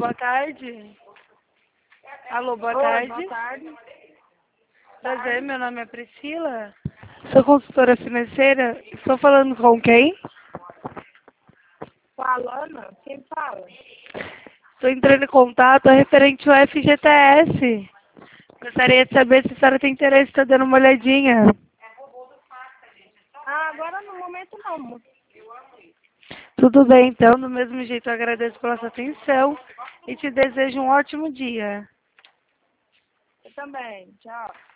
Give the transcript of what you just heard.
boa tarde. Alô, boa Oi, tarde. boa tarde. Prazer, meu nome é Priscila. Sou consultora financeira. Estou falando com quem? Falando? Quem fala? Estou entrando em contato referente ao FGTS. Gostaria de saber se a senhora tem interesse, está dando uma olhadinha. Ah, agora no momento não, moço. Tudo bem, então. Do mesmo jeito, eu agradeço pela sua atenção e te desejo um ótimo dia. Eu também. Tchau.